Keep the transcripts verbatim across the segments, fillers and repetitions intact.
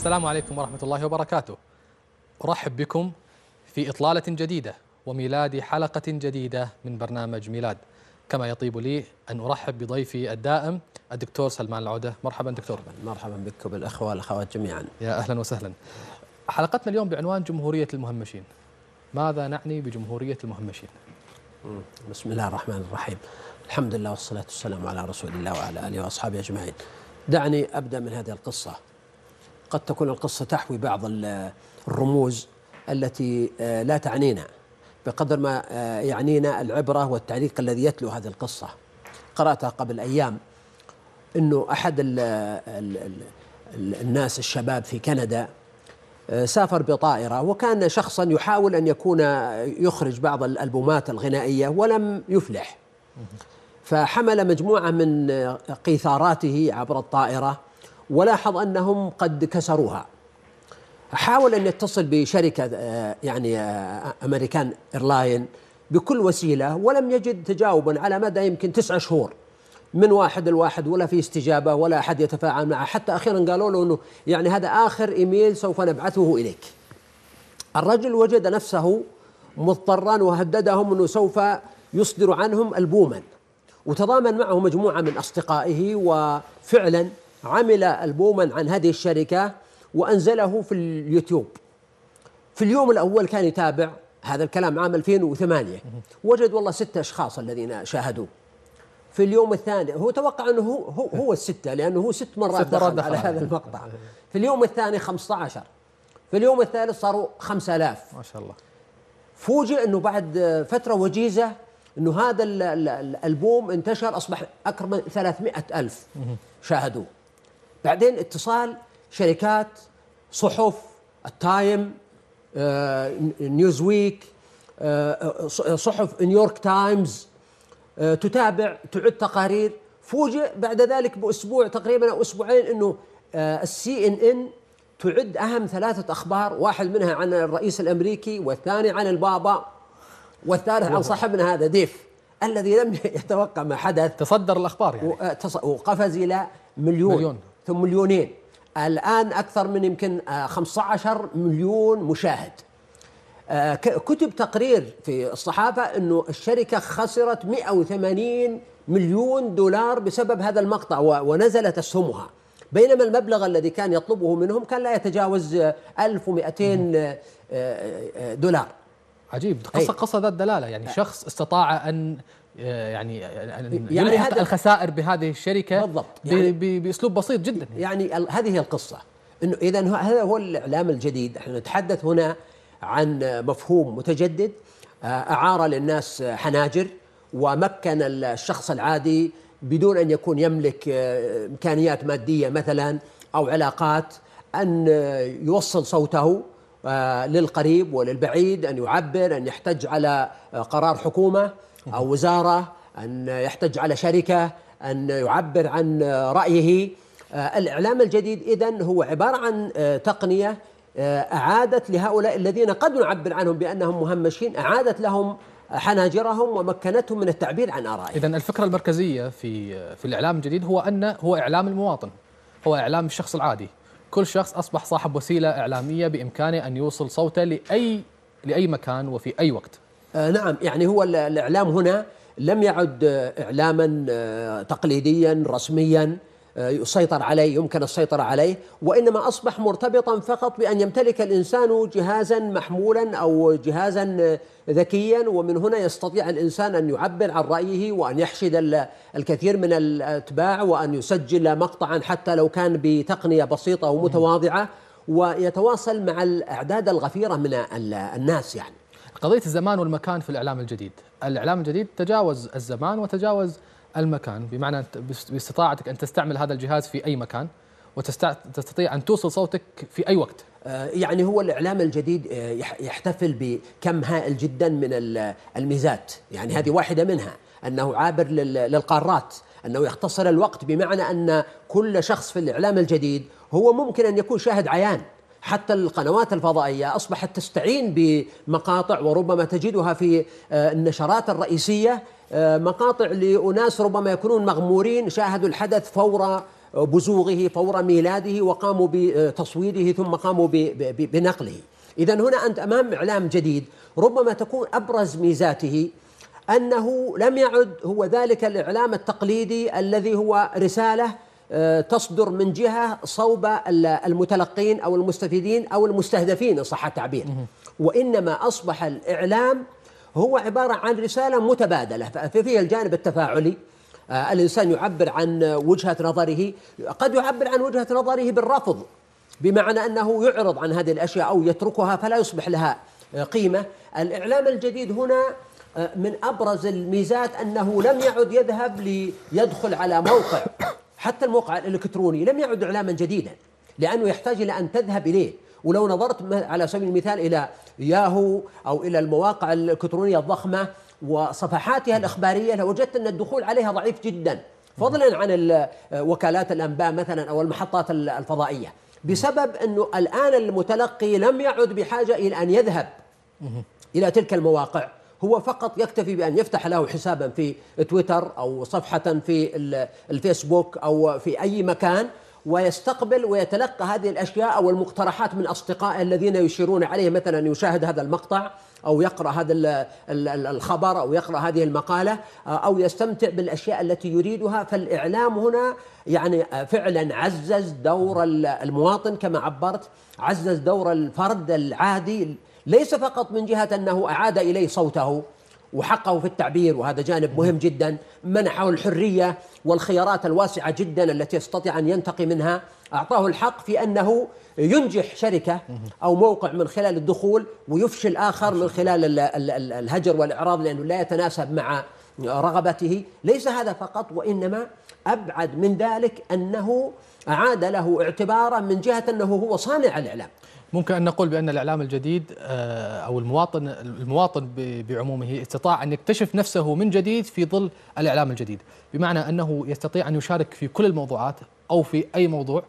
السلام عليكم ورحمة الله وبركاته. أرحب بكم في إطلالة جديدة وميلاد حلقة جديدة من برنامج ميلاد، كما يطيب لي أن أرحب بضيفي الدائم الدكتور سلمان العودة. مرحبا دكتور. مرحبا بك وبالأخوة والأخوات جميعا. يا أهلا وسهلا. حلقتنا اليوم بعنوان جمهورية المهمشين. ماذا نعني بجمهورية المهمشين؟ بسم الله الرحمن الرحيم. الحمد لله والصلاة والسلام على رسول الله وعلى آله وأصحابه أجمعين. دعني أبدأ من هذه القصة. قد تكون القصة تحوي بعض الرموز التي لا تعنينا بقدر ما يعنينا العبرة والتعليق الذي يتلو هذه القصة. قرأتها قبل أيام أنه أحد ال ال ال الناس الشباب في كندا سافر بطائرة، وكان شخصا يحاول أن يكون يخرج بعض الألبومات الغنائية ولم يفلح، فحمل مجموعة من قيثاراته عبر الطائرة ولاحظ أنهم قد كسروها. حاول أن يتصل بشركة يعني أمريكان إيرلاين بكل وسيلة ولم يجد تجاوبا على مدى يمكن تسعة شهور من واحد الواحد، ولا في استجابة ولا أحد يتفاعل معه، حتى أخيرا قالوا له أنه يعني هذا آخر إيميل سوف نبعثه إليك. الرجل وجد نفسه مضطرا وهددهم أنه سوف يصدر عنهم ألبوما، وتضامن معه مجموعة من أصدقائه، وفعلا عمل ألبوما عن هذه الشركة وأنزله في اليوتيوب. في اليوم الأول كان يتابع هذا الكلام عام ألفين وثمانية، وجد والله ستة أشخاص الذين شاهدوه. في اليوم الثاني هو توقع أنه هو, هو, هو الستة، لأنه هو ست مرات ست مرات دخل على هذا المقطع. في اليوم الثاني خمسة عشر، في اليوم الثالث صاروا خمسة آلاف. ما شاء الله. فوجئ أنه بعد فترة وجيزة أنه هذا الألبوم انتشر، أصبح أكثر من ثلاثمائة ألف شاهدوه. بعدين اتصال شركات، صحف التايم، آه، نيوزويك، آه، صحف نيويورك تايمز، آه، تتابع تعد تقارير. فوجئ بعد ذلك بأسبوع تقريبا أو أسبوعين أنه آه، السي إن إن تعد أهم ثلاثة أخبار، واحد منها عن الرئيس الأمريكي، والثاني عن البابا، والثالث عن صاحبنا هذا ديف الذي لم يتوقع ما حدث. تصدر الأخبار يعني، وقفز إلى مليون, مليون ثم مليونين، الآن أكثر من يمكن خمسة عشر مليون مشاهد. كتب تقرير في الصحافة أنه الشركة خسرت مئة وثمانين مليون دولار بسبب هذا المقطع، ونزلت أسهمها، بينما المبلغ الذي كان يطلبه منهم كان لا يتجاوز ألف ومئتين دولار. عجيب. قصة قصة ذات دلالة، يعني شخص استطاع أن يعني أن يعني هذا الخسائر بهذه الشركة بالضبط، يعني بأسلوب بسيط جدا. يعني, يعني هذه هي القصة. إنه إذن هذا هو الإعلام الجديد. احنا نتحدث هنا عن مفهوم متجدد أعار للناس حناجر، ومكن الشخص العادي بدون أن يكون يملك إمكانيات مادية مثلا أو علاقات أن يوصل صوته للقريب وللبعيد، أن يعبر، أن يحتج على قرار حكومة أو وزارة، أن يحتج على شركة، أن يعبر عن رأيه. الإعلام الجديد إذن هو عبارة عن تقنية أعادت لهؤلاء الذين قد نعبر عنهم بأنهم مهمشين، أعادت لهم حناجرهم ومكنتهم من التعبير عن آرائهم. إذن الفكرة المركزية في في الإعلام الجديد هو أن هو إعلام المواطن، هو إعلام الشخص العادي. كل شخص أصبح صاحب وسيلة إعلامية بإمكانه أن يوصل صوته لأي لأي مكان وفي أي وقت. آه نعم، يعني هو الإعلام هنا لم يعد إعلاما آه تقليديا رسميا آه يسيطر عليه، يمكن السيطرة عليه، وإنما أصبح مرتبطا فقط بأن يمتلك الإنسان جهازا محمولا أو جهازا ذكيا، ومن هنا يستطيع الإنسان أن يعبر عن رأيه وأن يحشد الكثير من الأتباع وأن يسجل مقطعا حتى لو كان بتقنية بسيطة ومتواضعة، ويتواصل مع الأعداد الغفيرة من الناس. يعني قضية الزمان والمكان في الإعلام الجديد، الإعلام الجديد تجاوز الزمان وتجاوز المكان، بمعنى باستطاعتك أن تستعمل هذا الجهاز في أي مكان وتستطيع أن توصل صوتك في أي وقت. يعني هو الإعلام الجديد يحتفل بكم هائل جدا من الميزات، يعني هذه واحدة منها، أنه عابر للقارات، أنه يختصر الوقت، بمعنى أن كل شخص في الإعلام الجديد هو ممكن أن يكون شاهد عيان. حتى القنوات الفضائية أصبحت تستعين بمقاطع، وربما تجدها في النشرات الرئيسية، مقاطع لأناس ربما يكونون مغمورين، شاهدوا الحدث فور بزوغه فور ميلاده وقاموا بتصويره ثم قاموا بنقله. إذن هنا أنت أمام إعلام جديد ربما تكون أبرز ميزاته أنه لم يعد هو ذلك الإعلام التقليدي الذي هو رسالة تصدر من جهة صوب المتلقين أو المستفيدين أو المستهدفين إن صح التعبير، وإنما أصبح الإعلام هو عبارة عن رسالة متبادلة، ففيها الجانب التفاعلي. الإنسان يعبر عن وجهة نظره، قد يعبر عن وجهة نظره بالرفض، بمعنى أنه يعرض عن هذه الأشياء أو يتركها فلا يصبح لها قيمة. الإعلام الجديد هنا من أبرز الميزات أنه لم يعد يذهب ليدخل على موقع، حتى الموقع الإلكتروني لم يعد إعلاما جديدا، لأنه يحتاج إلى أن تذهب إليه. ولو نظرت على سبيل المثال إلى ياهو أو إلى المواقع الإلكترونية الضخمة وصفحاتها الإخبارية لوجدت أن الدخول عليها ضعيف جدا، فضلا عن وكالات الأنباء مثلا أو المحطات الفضائية، بسبب أنه الآن المتلقي لم يعد بحاجة إلى أن يذهب إلى تلك المواقع، هو فقط يكتفي بأن يفتح له حسابا في تويتر أو صفحة في الفيسبوك أو في أي مكان، ويستقبل ويتلقى هذه الأشياء أو المقترحات من أصدقائه الذين يشيرون عليه، مثلا يشاهد هذا المقطع أو يقرأ هذا الخبر أو يقرأ هذه المقالة أو يستمتع بالأشياء التي يريدها. فالإعلام هنا يعني فعلا عزز دور المواطن كما عبرت، عزز دور الفرد العادي، ليس فقط من جهة أنه أعاد إليه صوته وحقه في التعبير، وهذا جانب مهم جدا، منحه الحرية والخيارات الواسعة جدا التي يستطيع أن ينتقي منها، أعطاه الحق في أنه ينجح شركة أو موقع من خلال الدخول ويفشل آخر من خلال الهجر والإعراض لأنه لا يتناسب مع رغبته. ليس هذا فقط، وإنما أبعد من ذلك أنه أعاد له اعتبارا من جهة أنه هو صانع الإعلام. ممكن أن نقول بأن الإعلام الجديد أو المواطن المواطن بعمومه استطاع أن يكتشف نفسه من جديد في ظل الإعلام الجديد، بمعنى أنه يستطيع أن يشارك في كل الموضوعات أو في أي موضوع،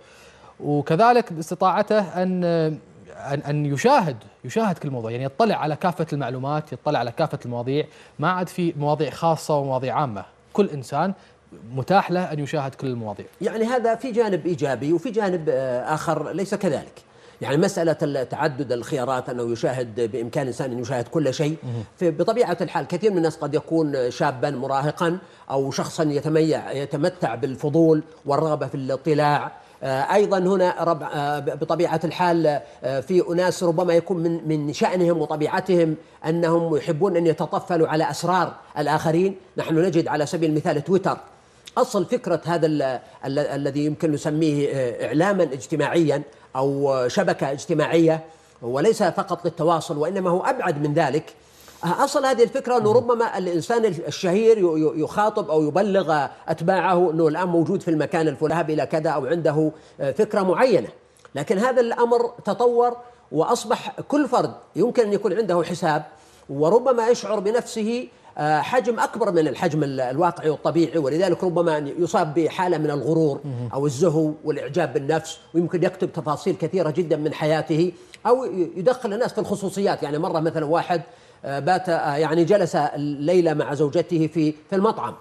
وكذلك استطاعته أن أن أن يشاهد يشاهد كل موضوع، يعني يطلع على كافة المعلومات، يطلع على كافة المواضيع، ما عاد في مواضيع خاصة ومواضيع عامة، كل إنسان متاح له أن يشاهد كل المواضيع. يعني هذا في جانب إيجابي، وفي جانب آخر ليس كذلك. يعني مسألة تعدد الخيارات أنه يشاهد بإمكان الإنسان أن يشاهد كل شيء، بطبيعة الحال كثير من الناس قد يكون شابا مراهقا أو شخصا يتميع يتمتع بالفضول والرغبة في الاطلاع. أيضا هنا بطبيعة الحال في أناس ربما يكون من من شأنهم وطبيعتهم أنهم يحبون أن يتطفلوا على أسرار الآخرين. نحن نجد على سبيل المثال تويتر، أصل فكرة هذا الذي يمكن نسميه إعلاما اجتماعيا أو شبكة اجتماعية، وليس فقط للتواصل وإنما هو أبعد من ذلك. أصل هذه الفكرة أنه ربما الإنسان الشهير يخاطب أو يبلغ أتباعه أنه الآن موجود في المكان الفلاني إلى كذا أو عنده فكرة معينة، لكن هذا الأمر تطور وأصبح كل فرد يمكن أن يكون عنده حساب، وربما يشعر بنفسه حجم أكبر من الحجم الواقعي والطبيعي، ولذلك ربما يصاب بحالة من الغرور أو الزهو والإعجاب بالنفس، ويمكن يكتب تفاصيل كثيرة جدا من حياته أو يدخل الناس في الخصوصيات. يعني مرة مثلا واحد بات يعني جلس الليلة مع زوجته في في المطعم،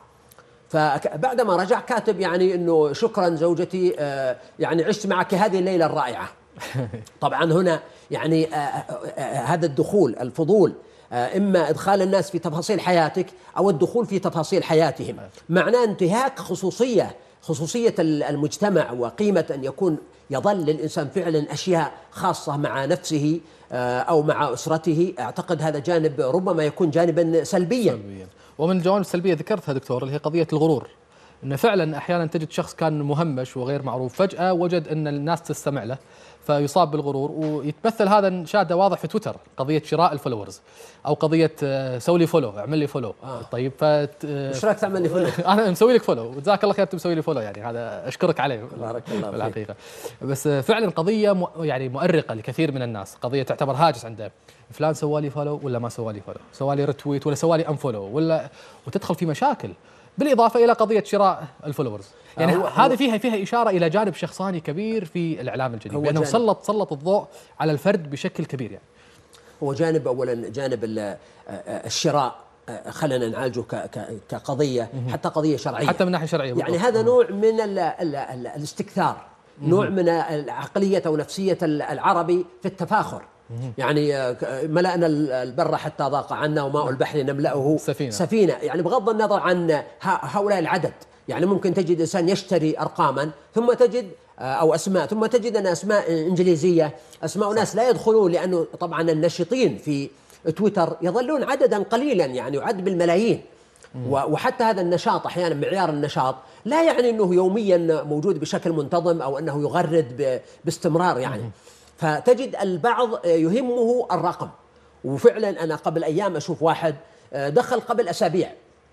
فبعدما رجع كاتب يعني إنه شكرا زوجتي، يعني عشت معك هذه الليلة الرائعة. طبعا هنا يعني هذا الدخول الفضول، إما إدخال الناس في تفاصيل حياتك أو الدخول في تفاصيل حياتهم، معناه انتهاك خصوصية خصوصية المجتمع، وقيمة أن يكون يظل للإنسان فعلا أشياء خاصة مع نفسه أو مع أسرته. أعتقد هذا جانب ربما يكون جانبا سلبيا. سلبيا. ومن الجوانب السلبية ذكرتها دكتور اللي هي قضية الغرور، أنه فعلا أحيانا تجد شخص كان مهمش وغير معروف فجأة وجد أن الناس تستمع له فيصاب بالغرور، ويتمثل هذا نشاهده واضح في تويتر، قضية شراء الفولورز أو قضية سوي لي فولو، اعمل لي فولو. آه. طيب فت ايش رايك تعمل لي فولو؟ أنا مسوي لك فولو وجزاك الله خير أنت مسوي لي فولو، يعني هذا أشكرك عليه بارك الله فيك. بالحقيقة بس فعلا قضية م... يعني مؤرقة لكثير من الناس، قضية تعتبر هاجس عنده، فلان سوى لي فولو ولا ما سوى لي فولو، سوى لي ريتويت ولا سوى لي أنفولو ولا، وتدخل في مشاكل، بالإضافة إلى قضية شراء الفولورز. يعني هذه فيها فيها إشارة إلى جانب شخصاني كبير في الإعلام الجديد، بأنه سلط سلط الضوء على الفرد بشكل كبير. يعني هو جانب أولا جانب الشراء خلينا نعالجه كقضية حتى قضية شرعية، حتى من ناحية شرعية. يعني هذا نوع من ال ال ال الاستكثار، نوع من عقلية أو نفسية العربي في التفاخر. يعني ملأنا البر حتى ضاق عنا وماء البحر نملأه سفينة. سفينة، يعني بغض النظر عن هؤلاء العدد. يعني ممكن تجد إنسان يشتري أرقاما ثم تجد أو أسماء ثم تجد أن أسماء إنجليزية، أسماء ناس لا يدخلون، لأنه طبعا النشطين في تويتر يظلون عددا قليلا يعني يعد بالملايين. وحتى هذا النشاط أحيانا معيار النشاط لا يعني أنه يوميا موجود بشكل منتظم أو أنه يغرد باستمرار يعني. فتجد البعض يهمه الرقم، وفعلا أنا قبل أيام أشوف واحد دخل قبل أسابيع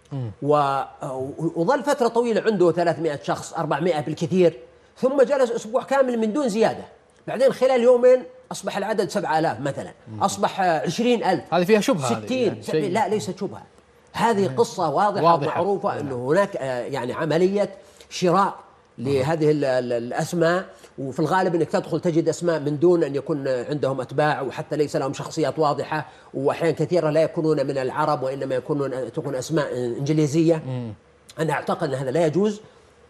وظل فترة طويلة عنده ثلاثمائة شخص أربعمائة بالكثير، ثم جلس أسبوع كامل من دون زيادة، بعدين خلال يومين أصبح العدد سبعة آلاف مثلا، أصبح عشرين ألف. هذه فيها شبهة، ستين يعني لا ليست شبهة، هذه قصة واضحة, واضحة ومعروفة أنه هناك يعني عملية شراء لهذه الأسماء، وفي الغالب أنك تدخل تجد أسماء من دون أن يكون عندهم أتباع، وحتى ليس لهم شخصيات واضحة، وأحيانا كثيرة لا يكونون من العرب وإنما يكونون تكون أسماء إنجليزية. أنا أعتقد أن هذا لا يجوز،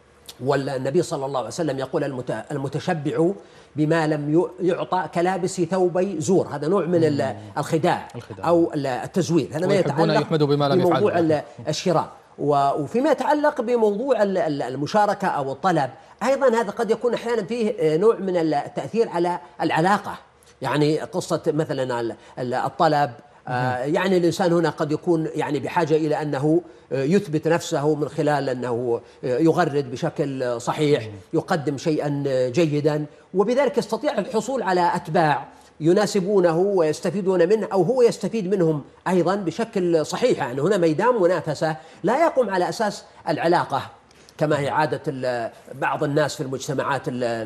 والنبي صلى الله عليه وسلم يقول المتشبع بما لم يعطى كلابس ثوبي زور، هذا نوع من الخداع أو التزوير. هذا ما يتعلق بموضوع الشراء. وفيما يتعلق بموضوع المشاركة أو الطلب أيضا، هذا قد يكون أحيانا فيه نوع من التأثير على العلاقة، يعني قصة مثلا الطلب، يعني الإنسان هنا قد يكون يعني بحاجة إلى أنه يثبت نفسه من خلال أنه يغرد بشكل صحيح، يقدم شيئا جيدا، وبذلك يستطيع الحصول على أتباع يناسبونه ويستفيدون منه، أو هو يستفيد منهم أيضا بشكل صحيح. يعني هنا ميدان منافسة لا يقوم على أساس العلاقة كما هي عادة بعض الناس في المجتمعات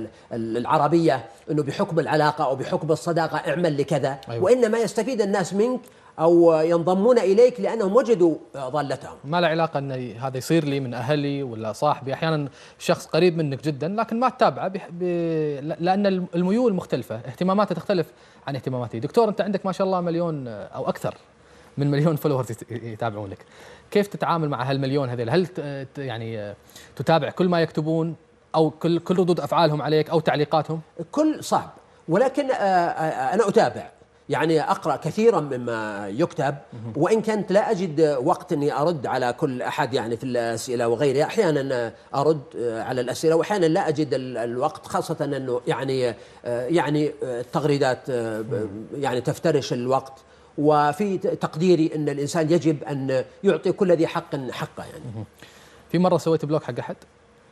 العربية، أنه بحكم العلاقة أو بحكم الصداقة اعمل لكذا. أيوة. وإنما يستفيد الناس منك أو ينضمون إليك لأنهم وجدوا ضالتهم. ما له علاقة أن هذا يصير لي من أهلي ولا صاحبي، أحيانا شخص قريب منك جدا لكن ما تتابعه ب... ب... لأن الميول مختلفة، اهتماماته تختلف عن اهتماماتي. دكتور أنت عندك ما شاء الله مليون أو أكثر من مليون فولورز يتابعونك، كيف تتعامل مع هالمليون هذيل؟ هل يعني تتابع كل ما يكتبون أو كل كل ردود أفعالهم عليك أو تعليقاتهم؟ كل صعب، ولكن أنا أتابع، يعني أقرأ كثيرا مما يكتب، وإن كنت لا أجد وقت أني أرد على كل أحد يعني في الأسئلة وغيرها. أحيانا أرد على الأسئلة وأحيانا لا أجد الوقت، خاصة أنه يعني يعني التغريدات يعني تفترش الوقت، وفي تقديري أن الإنسان يجب أن يعطي كل ذي حق حقه. يعني في مرة سويت بلوك حق أحد؟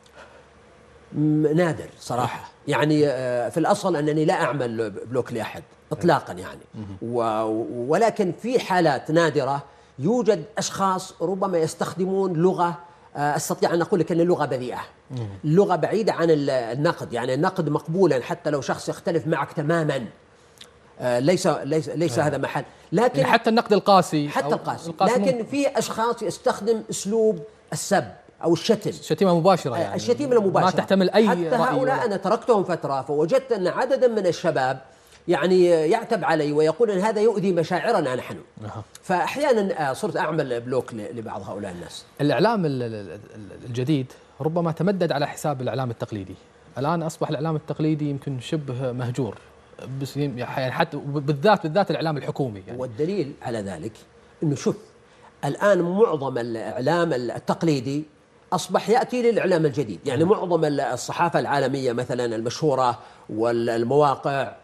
نادر صراحة، يعني في الأصل أنني لا أعمل بلوك لأحد إطلاقا يعني، ولكن في حالات نادرة يوجد أشخاص ربما يستخدمون لغة أستطيع أن أقول لك أن اللغة بذيئة، اللغة بعيدة عن النقد. يعني النقد مقبولا حتى لو شخص يختلف معك تماما، ليس ليس ليس هذا محل، لكن يعني حتى النقد القاسي حتى القاسي, القاسي لكن ممكن. في أشخاص يستخدم أسلوب السب أو الشتم، الشتيمة مباشرة، يعني الشتيمة المباشرة ما تحتمل أي حتى رأي. هؤلاء أنا تركتهم فترة، فوجدت أن عددا من الشباب يعني يعتب علي ويقول أن هذا يؤذي مشاعرنا نحن. أه. فأحيانا صرت أعمل بلوك لبعض هؤلاء الناس. الإعلام الجديد ربما تمدد على حساب الإعلام التقليدي، الآن أصبح الإعلام التقليدي يمكن شبه مهجور، بس يعني حتى بالذات بالذات الإعلام الحكومي يعني. والدليل على ذلك أنه شوف الآن معظم الإعلام التقليدي أصبح يأتي للإعلام الجديد، يعني معظم الصحافة العالمية مثلا المشهورة والمواقع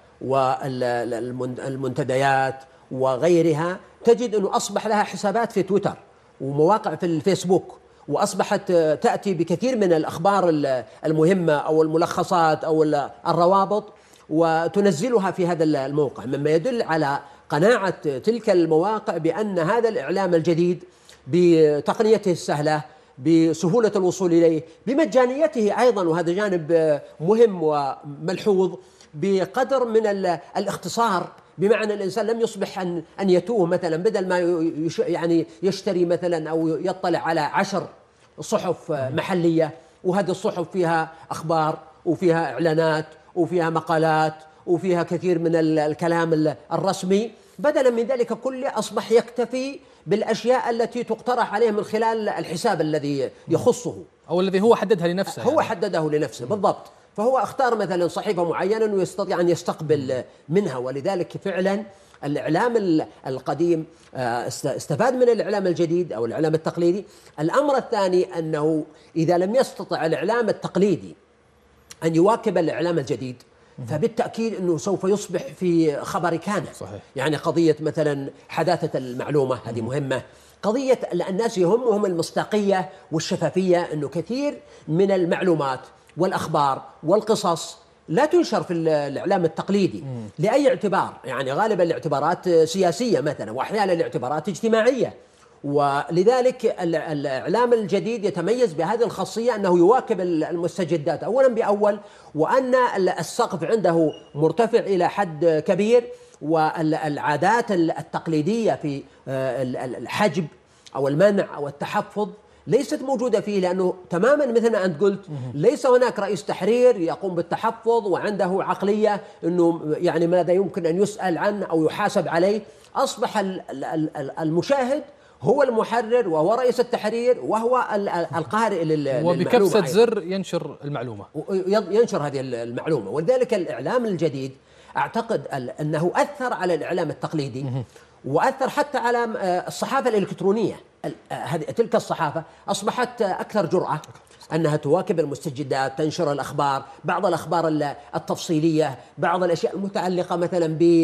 والمنتديات وغيرها تجد أنه أصبح لها حسابات في تويتر ومواقع في الفيسبوك، وأصبحت تأتي بكثير من الأخبار المهمة أو الملخصات أو الروابط وتنزلها في هذا الموقع، مما يدل على قناعة تلك المواقع بأن هذا الإعلام الجديد بتقنيته السهلة، بسهولة الوصول إليه، بمجانيته أيضا، وهذا جانب مهم وملحوظ، بقدر من الاختصار، بمعنى الإنسان لم يصبح أن أن يتوه مثلا، بدل ما يعني يشتري مثلا أو يطلع على عشر صحف محلية، وهذه الصحف فيها أخبار وفيها إعلانات وفيها مقالات وفيها كثير من الكلام الرسمي، بدلا من ذلك كله أصبح يكتفي بالأشياء التي تقترح عليه من خلال الحساب الذي يخصه أو الذي هو حددها لنفسه. هو يعني. حدده لنفسه بالضبط. فهو اختار مثلا صحيفة معينة أنه يستطيع أن يستقبل منها، ولذلك فعلا الإعلام القديم استفاد من الإعلام الجديد أو الإعلام التقليدي. الأمر الثاني أنه إذا لم يستطع الإعلام التقليدي أن يواكب الإعلام الجديد فبالتأكيد أنه سوف يصبح في خبر كان. صحيح. يعني قضية مثلا حداثة المعلومة هذه مهمة، قضية الناس يهمهم المصداقية والشفافية، أنه كثير من المعلومات والأخبار والقصص لا تنشر في الإعلام التقليدي لأي اعتبار، يعني غالبا الاعتبارات سياسية مثلا، وأحيانا الاعتبارات اجتماعية. ولذلك الإعلام الجديد يتميز بهذه الخاصية أنه يواكب المستجدات أولا بأول، وأن السقف عنده مرتفع إلى حد كبير، والعادات التقليدية في الحجب أو المنع أو التحفظ ليست موجودة فيه، لأنه تماما مثل ما أنت قلت ليس هناك رئيس تحرير يقوم بالتحفظ وعنده عقلية أنه يعني ماذا يمكن أن يسأل عنه أو يحاسب عليه. أصبح المشاهد هو المحرر وهو رئيس التحرير وهو القارئ للمعلومة، وبكبسة زر ينشر المعلومة ينشر هذه المعلومة. ولذلك الإعلام الجديد أعتقد أنه أثر على الإعلام التقليدي وأثر حتى على الصحافة الإلكترونية. تلك الصحافة أصبحت أكثر جرأة أنها تواكب المستجدات، تنشر الأخبار، بعض الأخبار التفصيلية، بعض الأشياء المتعلقة مثلا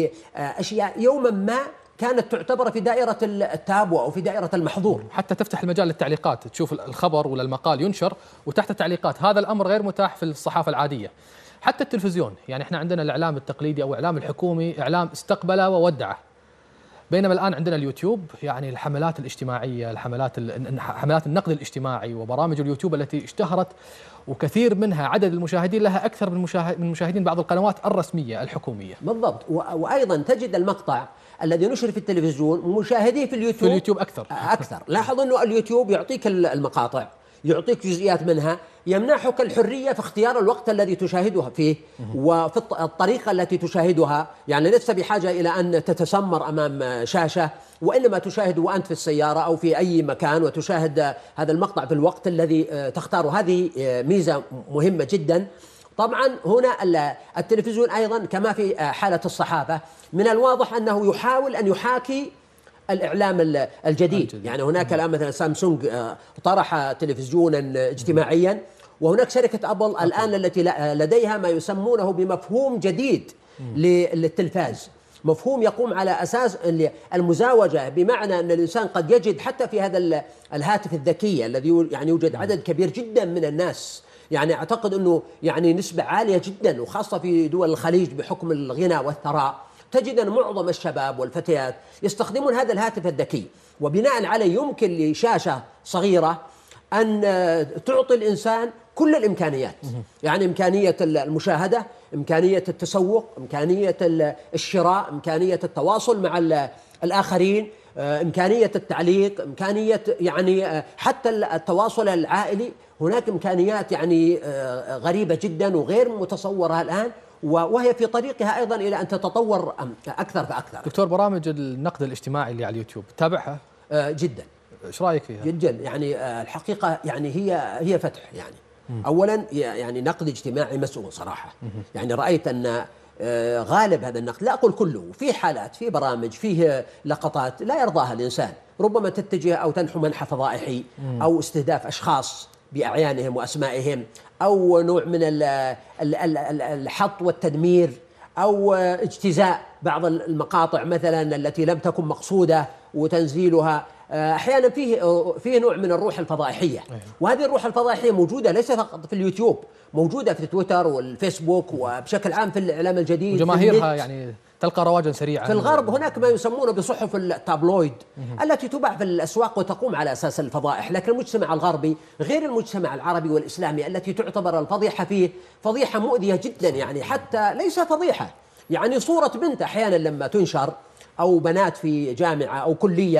بأشياء يوما ما كانت تعتبر في دائرة التابو أو في دائرة المحظور. حتى تفتح المجال للتعليقات، تشوف الخبر ولا المقال ينشر وتحت تعليقات، هذا الأمر غير متاح في الصحافة العادية. حتى التلفزيون، يعني احنا عندنا الإعلام التقليدي أو الإعلام الحكومي إعلام استقبله وودعه، بينما الآن عندنا اليوتيوب، يعني الحملات الاجتماعية، الحملات حملات النقد الاجتماعي وبرامج اليوتيوب التي اشتهرت وكثير منها عدد المشاهدين لها أكثر من من مشاهدين بعض القنوات الرسمية الحكومية. بالضبط. وأيضا تجد المقطع الذي نشر في التلفزيون مشاهديه في اليوتيوب في اليوتيوب أكثر أكثر. لاحظ أنه اليوتيوب يعطيك المقاطع، يعطيك جزئيات منها، يمنحك الحرية في اختيار الوقت الذي تشاهدها فيه وفي الطريقة التي تشاهدها. يعني لست بحاجة إلى أن تتسمر أمام شاشة، وإنما تشاهد وأنت في السيارة أو في أي مكان وتشاهد هذا المقطع في الوقت الذي تختاره. هذه ميزة مهمة جدا. طبعا هنا التلفزيون أيضا كما في حالة الصحافة من الواضح أنه يحاول أن يحاكي الإعلام الجديد. الجديد. يعني هناك الآن مثلا سامسونج طرح تلفزيونا اجتماعيا، وهناك شركة أبل أبل. الآن التي لديها ما يسمونه بمفهوم جديد للتلفاز، مفهوم يقوم على أساس المزاوجة، بمعنى أن الإنسان قد يجد حتى في هذا الهاتف الذكي الذي يعني يوجد عدد كبير جدا من الناس، يعني أعتقد أنه يعني نسبة عالية جدا، وخاصة في دول الخليج بحكم الغنى والثراء، تجد أن معظم الشباب والفتيات يستخدمون هذا الهاتف الذكي، وبناء عليه يمكن لشاشة صغيرة أن تعطي الإنسان كل الإمكانيات، يعني إمكانية المشاهدة، إمكانية التسوق، إمكانية الشراء، إمكانية التواصل مع الآخرين، إمكانية التعليق، إمكانية يعني حتى التواصل العائلي. هناك إمكانيات يعني غريبة جدا وغير متصورة الآن، وهي في طريقها أيضا إلى أن تتطور أكثر فأكثر. دكتور، برامج النقد الاجتماعي اللي على اليوتيوب تابعها؟ جدا. إيش رأيك فيها؟ جدا، يعني الحقيقة يعني هي هي فتح. يعني أولا يعني نقد اجتماعي مسؤول صراحة. يعني رأيت أن غالب هذا النقد، لا أقول كله، في حالات، في برامج، فيه لقطات لا يرضاها الإنسان، ربما تتجه أو تنحو منحى فضائحي أو استهداف أشخاص بأعيانهم وأسمائهم، أو نوع من الحط والتدمير، أو اجتزاء بعض المقاطع مثلا التي لم تكن مقصودة وتنزيلها. أحيانا فيه فيه نوع من الروح الفضائحية، وهذه الروح الفضائحية موجودة ليس فقط في اليوتيوب، موجودة في تويتر والفيسبوك وبشكل عام في الإعلام الجديد. جماهيرها يعني تلقى رواجا سريعا. في الغرب هناك ما يسمونه بصحف التابلويد التي تباع في الأسواق وتقوم على أساس الفضائح، لكن المجتمع الغربي غير المجتمع العربي والإسلامي التي تعتبر الفضيحة فيه فضيحة مؤذية جدا، يعني حتى ليس فضيحة، يعني صورة بنت أحيانا لما تنشر أو بنات في جامعة أو كلية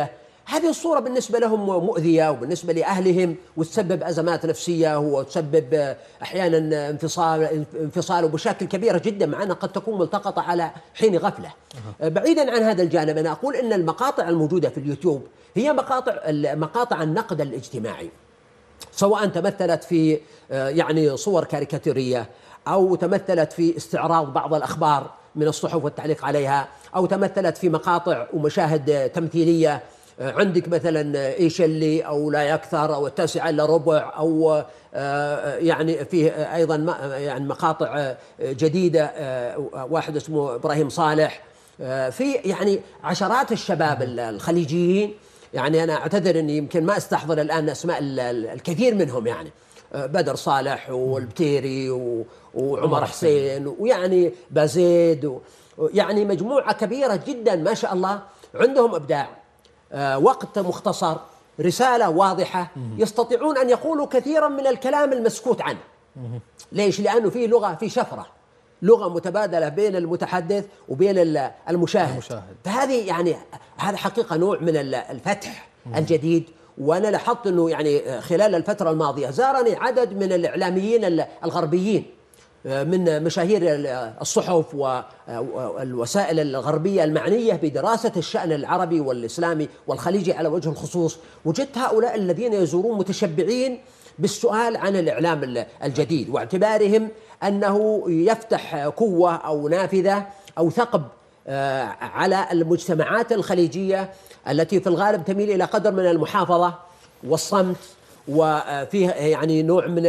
هذه الصورة بالنسبة لهم مؤذية، وبالنسبة لأهلهم وتسبب أزمات نفسية، وتسبب أحيانا انفصال انفصال بشكل كبيرة جدا، مع أنها قد تكون ملتقطة على حين غفلة. بعيدا عن هذا الجانب، أنا أقول أن المقاطع الموجودة في اليوتيوب هي مقاطع مقاطع النقد الاجتماعي، سواء تمثلت في يعني صور كاريكاتيرية، أو تمثلت في استعراض بعض الأخبار من الصحف والتعليق عليها، أو تمثلت في مقاطع ومشاهد تمثيلية. عندك مثلا ايش اللي او لا يكثر او التاسعة الا ربع، او يعني فيه ايضا يعني مقاطع جديدة، واحد اسمه ابراهيم صالح، في يعني عشرات الشباب الخليجيين. يعني انا اعتذر اني يمكن ما استحضر الان اسماء الكثير منهم، يعني بدر صالح والبتيري وعمر حسين ويعني بازيد، يعني مجموعة كبيرة جدا ما شاء الله، عندهم ابداع، وقت مختصر، رسالة واضحة، يستطيعون أن يقولوا كثيرا من الكلام المسكوت عنه. ليش؟ لأنه فيه لغة، في شفرة، لغة متبادلة بين المتحدث وبين المشاهد, المشاهد. فهذه يعني هذا حقيقة نوع من الفتح الجديد. وأنا لاحظت أنه يعني خلال الفترة الماضية زارني عدد من الإعلاميين الغربيين من مشاهير الصحف والوسائل الغربية المعنية بدراسة الشأن العربي والإسلامي والخليجي على وجه الخصوص. وجدت هؤلاء الذين يزورون متشبعين بالسؤال عن الإعلام الجديد، واعتبارهم أنه يفتح قوة أو نافذة أو ثقب على المجتمعات الخليجية التي في الغالب تميل إلى قدر من المحافظة والصمت، وفيه يعني نوع من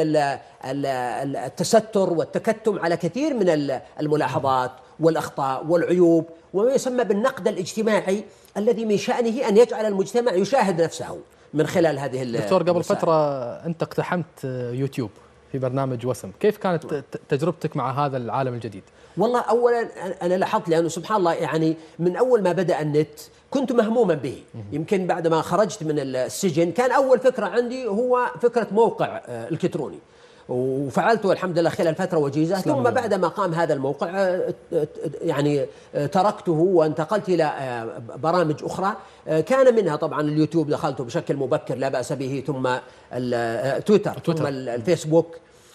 التستر والتكتم على كثير من الملاحظات والأخطاء والعيوب، وما يسمى بالنقد الاجتماعي الذي من شأنه أن يجعل المجتمع يشاهد نفسه من خلال هذه المسائل. دكتور، قبل فترة أنت اقتحمت يوتيوب في برنامج وسم، كيف كانت تجربتك مع هذا العالم الجديد؟ والله أولا أنا لاحظت، لأنه سبحان الله يعني من أول ما بدأ النت كنت مهموما به. يمكن بعد ما خرجت من السجن كان أول فكرة عندي هو فكرة موقع إلكتروني، وفعلته الحمد لله خلال فترة وجيزة. ثم بعد ما قام هذا الموقع يعني تركته وانتقلت إلى برامج أخرى، كان منها طبعا اليوتيوب دخلته بشكل مبكر لا بأس به، ثم تويتر، ثم الفيسبوك.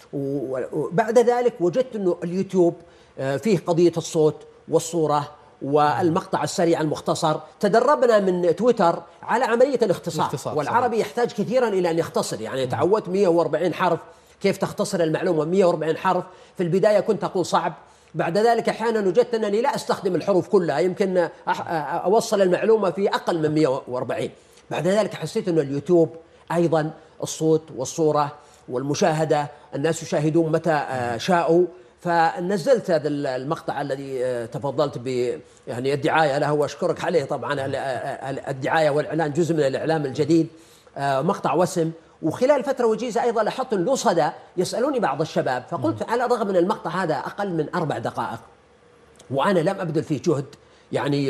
وبعد ذلك وجدت أنه اليوتيوب فيه قضية الصوت والصورة والمقطع السريع المختصر. تدربنا من تويتر على عملية الاختصار، والعربي يحتاج كثيرا إلى أن يختصر. يعني تعودت مئة وأربعين حرف، كيف تختصر المعلومة مئة وأربعين حرف؟ في البداية كنت أقول صعب، بعد ذلك أحيانا وجدت أنني لا أستخدم الحروف كلها، يمكن أوصل المعلومة في أقل من مئة وأربعين. بعد ذلك حسيت أن اليوتيوب أيضا الصوت والصورة والمشاهدة، الناس يشاهدون متى شاءوا. فنزلت هذا المقطع الذي تفضلت ب يعني الدعاية له، وأشكرك عليه طبعا. الدعاية والإعلان جزء من الإعلام الجديد، مقطع وسم. وخلال فترة وجيزة أيضا لاحظت له صدى، يسألوني بعض الشباب، فقلت على الرغم من المقطع هذا أقل من أربع دقائق وأنا لم أبذل فيه جهد يعني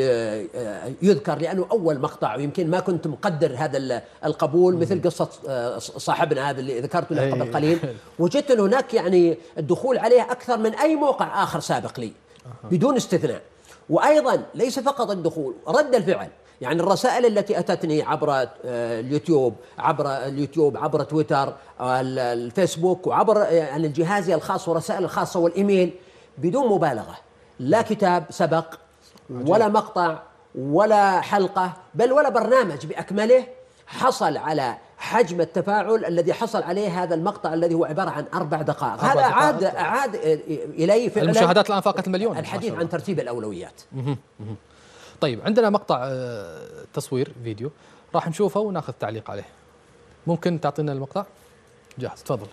يذكر، لأنه أول مقطع ويمكن ما كنت مقدر هذا القبول، مثل قصة صاحبنا هذا اللي ذكرته له قبل قليل. وجدت أن هناك يعني الدخول عليه أكثر من أي موقع آخر سابق لي بدون استثناء. وأيضا ليس فقط الدخول، رد الفعل، يعني الرسائل التي أتتني عبر اليوتيوب عبر اليوتيوب عبر تويتر الفيسبوك وعبر يعني جهازي الخاص ورسائل الخاصة والإيميل بدون مبالغة، لا كتاب سبق ولا مقطع ولا حلقة بل ولا برنامج بأكمله حصل على حجم التفاعل الذي حصل عليه هذا المقطع الذي هو عبارة عن أربع دقائق. هذا أعاد أعاد إلي فعلا المشاهدات الآن فاقت المليون. الحديث عن ترتيب الأولويات. طيب عندنا مقطع تصوير فيديو راح نشوفه وناخذ تعليق عليه، ممكن تعطينا المقطع؟ جاهز، تفضل.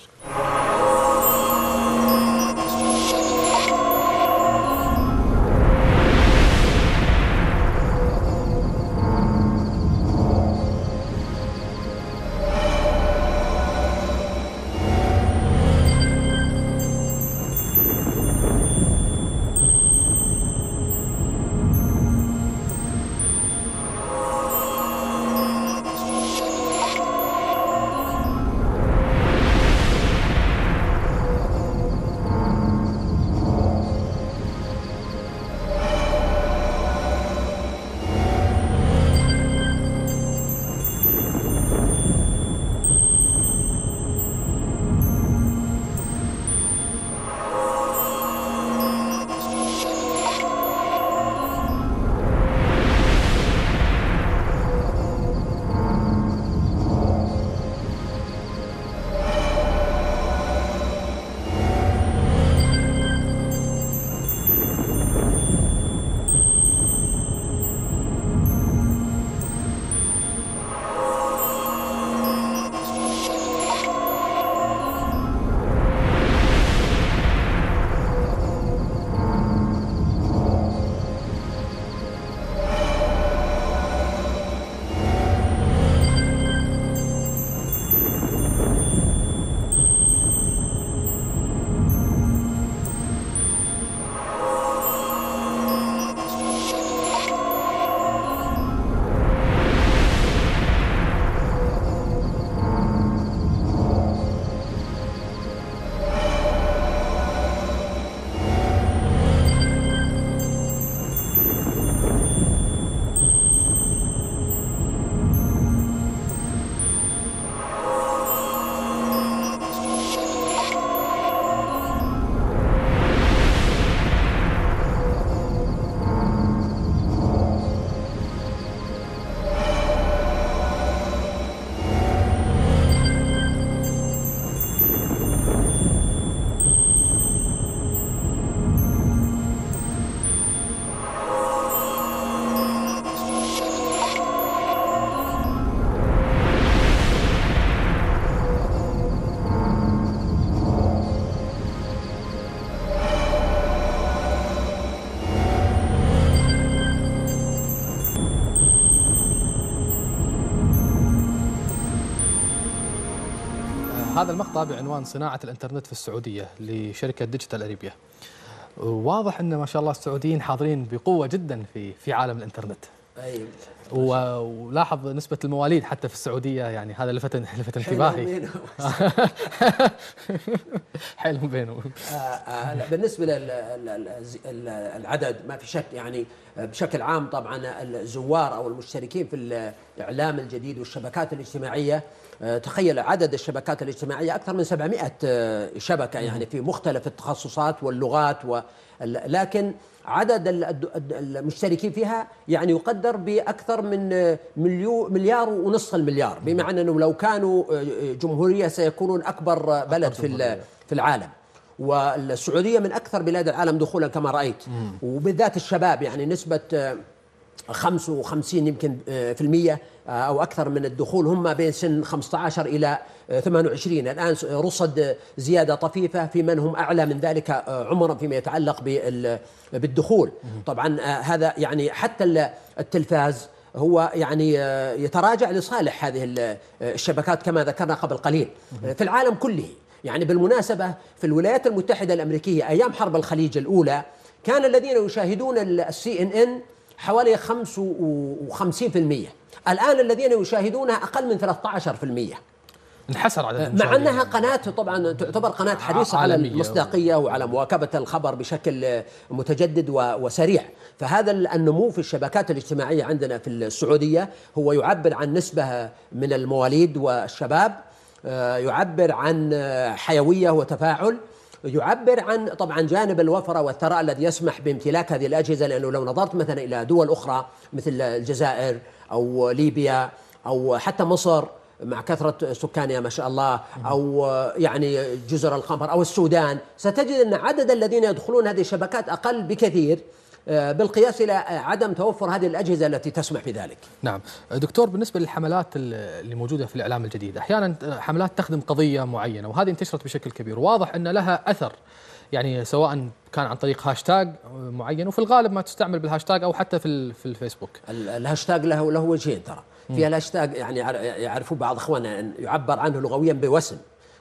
هذا المقطع بعنوان صناعة الإنترنت في السعودية لشركة ديجيتال أريبيا. واضح أن ما شاء الله السعوديين حاضرين بقوة جدا في في عالم الإنترنت. أي. ولاحظ نسبة المواليد حتى في السعودية، يعني هذا لفت لفت انتباهي. حيلهم بينهم. بالنسبة للعدد ما في شك، يعني بشكل عام طبعا الزوار أو المشتركين في الإعلام الجديد والشبكات الاجتماعية، تخيل عدد الشبكات الاجتماعية أكثر من سبعمائة شبكة، يعني في مختلف التخصصات واللغات و... لكن عدد المشتركين فيها يعني يقدر بأكثر من مليار ونصف المليار، بمعنى أنه لو كانوا جمهورية سيكونون أكبر بلد في في العالم. والسعودية من أكثر بلاد العالم دخولا كما رأيت، وبالذات الشباب، يعني نسبة خمسة وخمسين يمكن في المية أو أكثر من الدخول هم بين سن خمسة عشر إلى ثمانية وعشرين. الآن رصد زيادة طفيفة في من هم أعلى من ذلك عمرا فيما يتعلق بالدخول. طبعا هذا يعني حتى التلفاز هو يعني يتراجع لصالح هذه الشبكات كما ذكرنا قبل قليل في العالم كله. يعني بالمناسبة في الولايات المتحدة الأمريكية أيام حرب الخليج الأولى كان الذين يشاهدون السي إن إن حوالي خمسة وخمسين بالمئة، الآن الذين يشاهدونها أقل من ثلاثة عشر بالمئة. انحسر عدد، مع أنها قناة طبعا تعتبر قناة حريصة على المصداقية وعلى مواكبة الخبر بشكل متجدد وسريع. فهذا النمو في الشبكات الاجتماعية عندنا في السعودية هو يعبر عن نسبة من المواليد والشباب، يعبر عن حيوية وتفاعل، يعبر عن طبعا جانب الوفرة والثراء الذي يسمح بامتلاك هذه الأجهزة. لأنه لو نظرت مثلا إلى دول أخرى مثل الجزائر أو ليبيا أو حتى مصر مع كثرة سكانها ما شاء الله، أو يعني جزر القمر أو السودان، ستجد أن عدد الذين يدخلون هذه الشبكات أقل بكثير بالقياس إلى عدم توفر هذه الأجهزة التي تسمح بذلك. نعم دكتور، بالنسبة للحملات اللي موجودة في الإعلام الجديد، أحيانا حملات تخدم قضية معينة وهذه انتشرت بشكل كبير، واضح أن لها أثر، يعني سواء كان عن طريق هاشتاج معين، وفي الغالب ما تستعمل بالهاشتاج أو حتى في في الفيسبوك. الهاشتاج له له وجهين ترى. فيها الهاشتاج يعني يعرفوا بعض إخواننا أن يعبر عنه لغويا بوسم،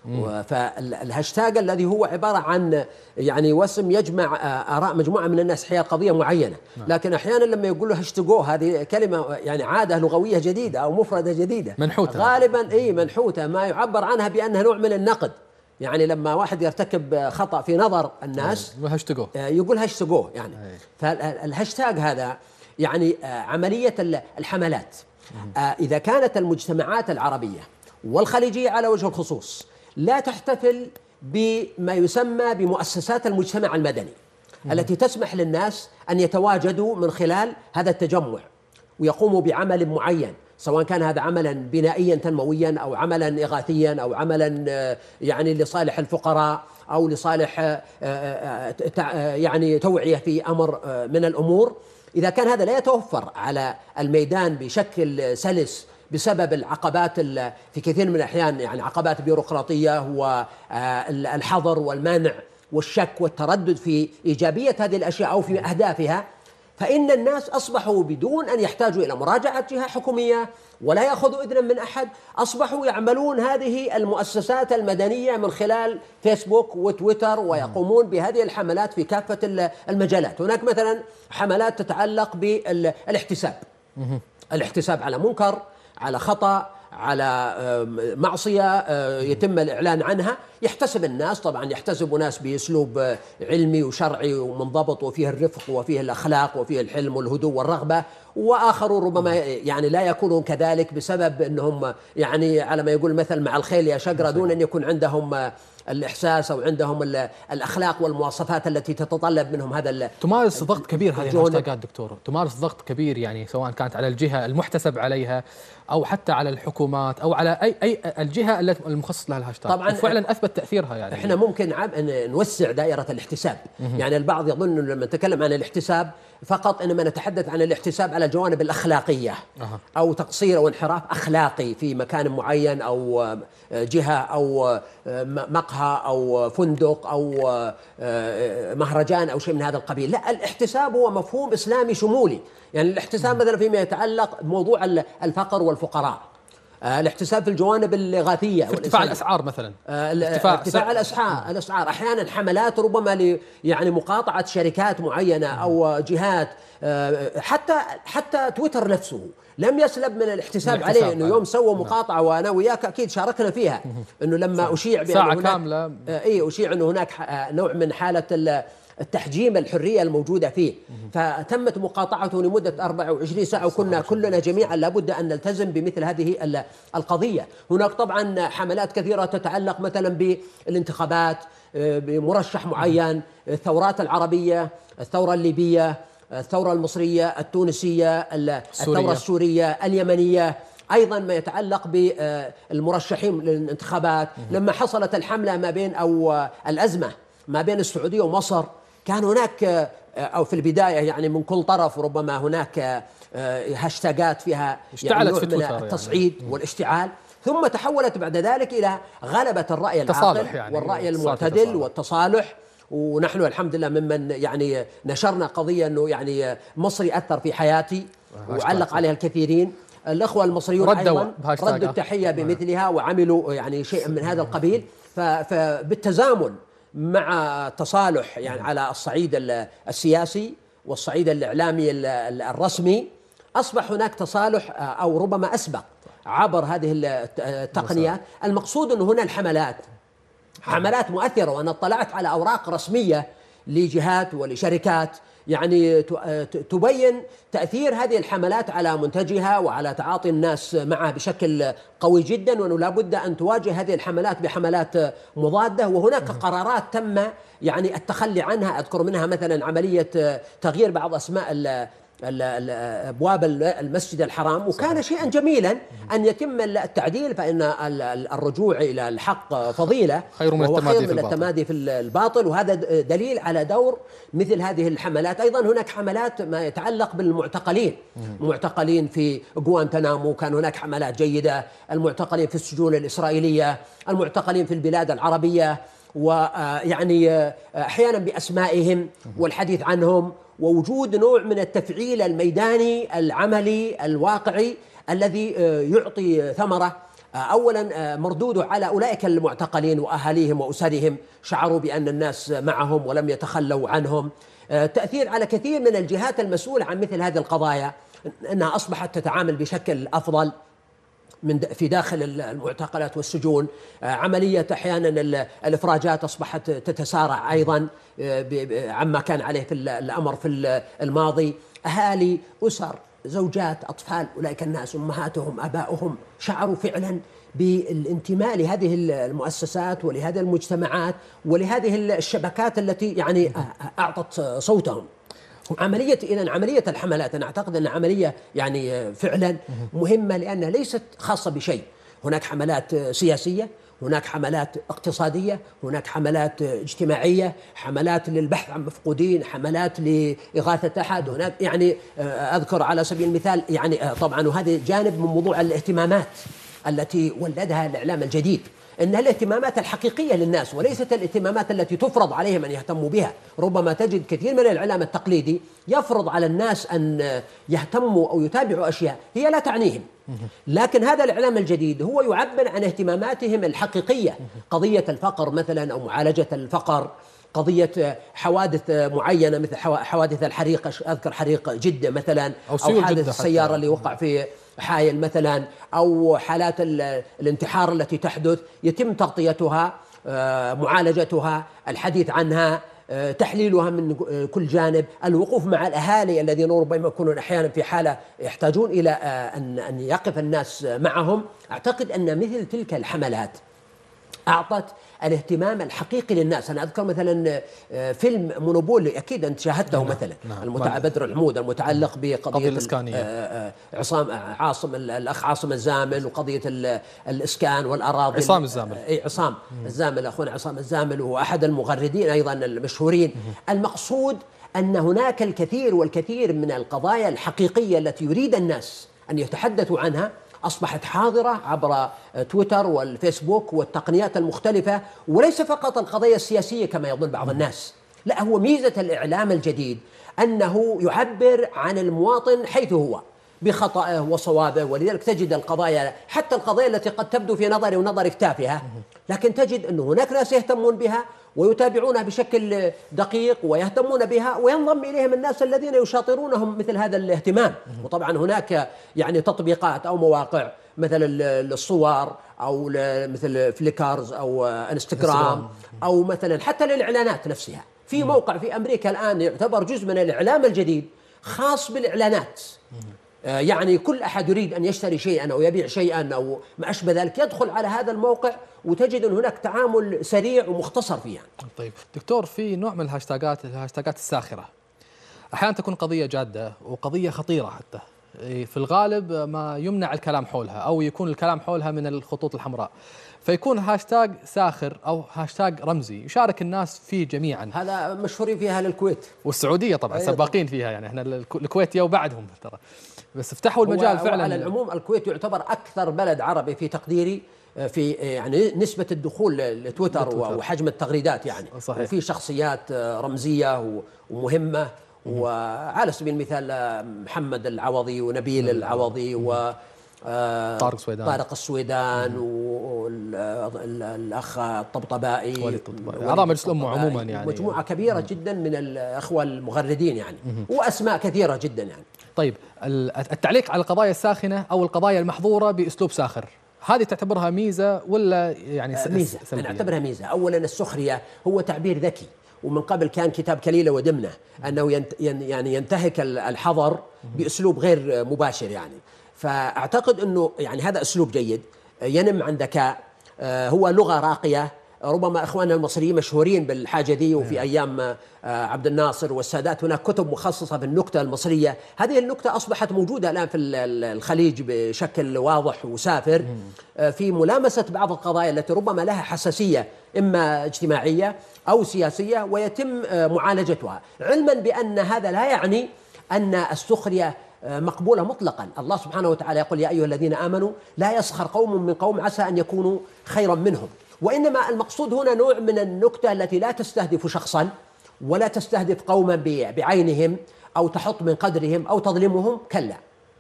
فالهاشتاج الذي هو عبارة عن يعني وسم يجمع آراء مجموعة من الناس حيال قضية معينة. لكن أحيانا لما يقول له هاشتاجو، هذه كلمة يعني عادة لغوية جديدة أو مفردة جديدة منحوتة غالبا، أي منحوتة، ما يعبر عنها بأنها نوع من النقد. يعني لما واحد يرتكب خطأ في نظر الناس يقول هاشتاجو يعني. فالهاشتاج هذا يعني عملية الحملات، إذا كانت المجتمعات العربية والخليجية على وجه الخصوص لا تحتفل بما يسمى بمؤسسات المجتمع المدني التي تسمح للناس أن يتواجدوا من خلال هذا التجمع ويقوموا بعمل معين، سواء كان هذا عملا بنائيا تنمويا أو عملا إغاثيا أو عملا يعني لصالح الفقراء أو لصالح يعني توعية في أمر من الأمور، إذا كان هذا لا يتوفر على الميدان بشكل سلس بسبب العقبات في كثير من الأحيان، يعني عقبات بيروقراطية والحظر والمانع والشك والتردد في إيجابية هذه الأشياء أو في أهدافها، فإن الناس أصبحوا بدون أن يحتاجوا إلى مراجعة جهة حكومية ولا يأخذوا إذنا من أحد، أصبحوا يعملون هذه المؤسسات المدنية من خلال فيسبوك وتويتر، ويقومون بهذه الحملات في كافة المجالات. هناك مثلا حملات تتعلق بالاحتساب، الاحتساب على منكر، على خطأ، على معصية يتم الإعلان عنها، يحتسب الناس، طبعا يحتسب ناس بأسلوب علمي وشرعي ومنضبط وفيه الرفق وفيه الأخلاق وفيه الحلم والهدوء والرغبة، وآخرون ربما يعني لا يكونون كذلك بسبب أنهم يعني على ما يقول مثل مع الخيل يا شقرة، دون أن يكون عندهم الإحساس أو عندهم الأخلاق والمواصفات التي تتطلب منهم هذا. تمارس ضغط كبير هذه الهاشتاجات دكتور، تمارس ضغط كبير، يعني سواء كانت على الجهة المحتسب عليها أو حتى على الحكومات أو على أي أي الجهة التي المخصص لها الهاشتاج. طبعا فعلا أثبت تأثيرها. يعني إحنا ممكن نوسع دائرة الاحتساب. يعني البعض يظن لما نتكلم عن الاحتساب فقط إنما نتحدث عن الاحتساب على الجوانب الأخلاقية أو تقصير أو انحراف أخلاقي في مكان معين أو جهة أو مقهى أو فندق أو مهرجان أو شيء من هذا القبيل. لا، الاحتساب هو مفهوم إسلامي شمولي. يعني الاحتساب مثلا فيما يتعلق بموضوع الفقر والفقراء، آه الاحتساب في الجوانب الإغاثية، في ارتفاع الأسعار مثلا، آه ارتفاع, ارتفاع الأسعار الأسعار أحيانا حملات ربما ل يعني مقاطعة شركات معينة أو جهات، آه حتى حتى تويتر نفسه لم يسلب من الاحتساب عليه، انه يوم سوى مقاطعه وانا وياك اكيد شاركنا فيها، انه لما اشيع ساعه كامله اي اشيع انه هناك نوع من حاله التحجيم الحريه الموجوده فيه، فتمت مقاطعته لمده أربعة وعشرين ساعه، وكنا كلنا جميعا لابد ان نلتزم بمثل هذه القضيه. هناك طبعا حملات كثيره تتعلق مثلا بالانتخابات، بمرشح معين، الثورات العربيه، الثوره الليبيه، الثورة المصرية، التونسية، الثورة السورية، اليمنية، أيضا ما يتعلق بالمرشحين للانتخابات. لما حصلت الحملة ما بين أو الأزمة ما بين السعودية ومصر، كان هناك أو في البداية يعني من كل طرف ربما هناك هاشتاجات فيها اشتعلت يعني في تويتر التصعيد يعني والاشتعال، ثم تحولت بعد ذلك إلى غلبة الرأي العاقل يعني والرأي المعتدل والتصالح. ونحن الحمد لله ممن يعني نشرنا قضية أنه يعني مصري أثر في حياتي وعلق عليها الكثيرين. الأخوة المصريون أيضا ردوا التحية بمثلها وعملوا يعني شيئا من هذا القبيل. فبالتزامن مع التصالح يعني على الصعيد السياسي والصعيد الإعلامي الرسمي، أصبح هناك تصالح أو ربما أسبق عبر هذه التقنيات. المقصود أن هنا الحملات حملات مؤثرة، وأنا اطلعت على أوراق رسمية لجهات ولشركات يعني تبين تأثير هذه الحملات على منتجها وعلى تعاطي الناس معها بشكل قوي جدا، وأنه لا بد أن تواجه هذه الحملات بحملات مضادة. وهناك قرارات تم يعني التخلي عنها، أذكر منها مثلا عملية تغيير بعض أسماء أبواب المسجد الحرام، وكان شيئا جميلا أن يتم التعديل، فإن الرجوع إلى الحق فضيلة خير من التمادي في, التمادي في الباطل. وهذا دليل على دور مثل هذه الحملات. أيضا هناك حملات ما يتعلق بالمعتقلين، معتقلين في غوانتنامو كان هناك حملات جيدة، المعتقلين في السجون الإسرائيلية، المعتقلين في البلاد العربية، ويعني أحيانا بأسمائهم والحديث عنهم، ووجود نوع من التفعيل الميداني العملي الواقعي الذي يعطي ثمرة. أولا مردوده على أولئك المعتقلين وأهاليهم وأسرهم، شعروا بأن الناس معهم ولم يتخلوا عنهم. تأثير على كثير من الجهات المسؤولة عن مثل هذه القضايا، أنها أصبحت تتعامل بشكل أفضل من في داخل المعتقلات والسجون. عملية أحيانا الإفراجات أصبحت تتسارع أيضا عما كان عليه في الأمر في الماضي. أهالي، أسر، زوجات، أطفال، أولئك الناس أمهاتهم أباؤهم شعروا فعلا بالانتماء لهذه المؤسسات ولهذه المجتمعات ولهذه الشبكات التي يعني أعطت صوتهم. عملية إذن عملية الحملات أنا أعتقد أن عملية يعني فعلا مهمة، لأنها ليست خاصة بشيء. هناك حملات سياسية، هناك حملات اقتصادية، هناك حملات اجتماعية، حملات للبحث عن مفقودين، حملات لإغاثة أحد. هناك يعني أذكر على سبيل المثال يعني طبعا وهذا جانب من موضوع الاهتمامات التي ولدها الإعلام الجديد، إنها الاهتمامات الحقيقية للناس وليست الاهتمامات التي تفرض عليهم أن يهتموا بها. ربما تجد كثير من الإعلام التقليدي يفرض على الناس أن يهتموا أو يتابعوا أشياء هي لا تعنيهم، لكن هذا الإعلام الجديد هو يعبر عن اهتماماتهم الحقيقية، قضية الفقر مثلا أو معالجة الفقر، قضية حوادث معينة مثل حوادث الحريق، أذكر حريق جدة مثلا، أو, أو حادث السيارة اللي وقع في حائل مثلا، أو حالات الانتحار التي تحدث يتم تغطيتها، معالجتها، الحديث عنها، تحليلها من كل جانب، الوقوف مع الأهالي الذين ربما يكونون أحيانا في حالة يحتاجون إلى أن يقف الناس معهم. أعتقد أن مثل تلك الحملات أعطت الاهتمام الحقيقي للناس. أنا أذكر مثلا فيلم مونوبولي، أكيد أنت شاهدته مثلا، نعم. المتع... بدر العمود المتعلق بقضية الإسكانية، عصام عاصم الأخ عاصم الزامل، وقضية الإسكان والأراضي، عصام الزامل، أي عصام الزامل، أخونا عصام الزامل، وهو أحد المغردين أيضا المشهورين. المقصود أن هناك الكثير والكثير من القضايا الحقيقية التي يريد الناس أن يتحدثوا عنها أصبحت حاضرة عبر تويتر والفيسبوك والتقنيات المختلفة، وليس فقط القضايا السياسية كما يظن بعض الناس. لا، هو ميزة الإعلام الجديد أنه يعبر عن المواطن حيث هو، بخطأه وصوابه. ولذلك تجد القضايا، حتى القضايا التي قد تبدو في نظري ونظرك تافهة، لكن تجد أن هناك ناس يهتمون بها ويتابعونها بشكل دقيق ويهتمون بها، وينضم إليهم الناس الذين يشاطرونهم مثل هذا الاهتمام. وطبعا هناك يعني تطبيقات أو مواقع مثل الصور أو مثل فليكرز أو انستغرام أو مثلا حتى للإعلانات نفسها. في موقع في أمريكا الآن يعتبر جزء من الإعلام الجديد خاص بالإعلانات، يعني كل أحد يريد أن يشتري شيئا أو يبيع شيئا أو ما أشبه ذلك يدخل على هذا الموقع، وتجد أن هناك تعامل سريع ومختصر فيه. طيب دكتور، في نوع من الهاشتاجات الهاشتاجات الساخرة أحيانا تكون قضية جادة وقضية خطيرة، حتى في الغالب ما يمنع الكلام حولها أو يكون الكلام حولها من الخطوط الحمراء، فيكون هاشتاج ساخر أو هاشتاج رمزي يشارك الناس فيه جميعا. هذا مشهورين فيها للكويت والسعودية طبعا سباقين فيها، يعني احنا الكويتية وبعدهم ترى، بس فتحوا المجال فعلا. على العموم الكويت يعتبر أكثر بلد عربي في تقديري في يعني نسبة الدخول لتويتر وحجم التغريدات يعني. صحيح. وفي شخصيات رمزية ومهمة، وعلى سبيل المثال محمد العوضي ونبيل العوضي و طارق السويدان طارق السويدان والأخ الطبطبائي، أعضاء مجلس الأمة عموما، يعني مجموعة كبيرة جدا من الأخوة المغردين يعني، وأسماء كثيرة جدا يعني. طيب التعليق على القضايا الساخنة أو القضايا المحظورة بأسلوب ساخر، هذه تعتبرها ميزة ولا يعني ميزة؟ أنا أعتبرها ميزة. أولا السخرية هو تعبير ذكي، ومن قبل كان كتاب كليلة ودمنة أنه يعني ينتهك الحظر بأسلوب غير مباشر يعني. فأعتقد أنه يعني هذا أسلوب جيد ينم عن ذكاء، هو لغة راقية. ربما إخواننا المصريين مشهورين بالحاجة دي، وفي أيام عبد الناصر والسادات هناك كتب مخصصة بالنكتة المصرية. هذه النكتة أصبحت موجودة الآن في الخليج بشكل واضح وسافر في ملامسة بعض القضايا التي ربما لها حساسية إما اجتماعية أو سياسية، ويتم معالجتها، علما بأن هذا لا يعني أن السخرية مقبولة مطلقا. الله سبحانه وتعالى يقول: يا أيها الذين آمنوا لا يسخر قوم من قوم عسى أن يكونوا خيرا منهم. وإنما المقصود هنا نوع من النكتة التي لا تستهدف شخصا ولا تستهدف قوما بعينهم أو تحط من قدرهم أو تظلمهم، كلا،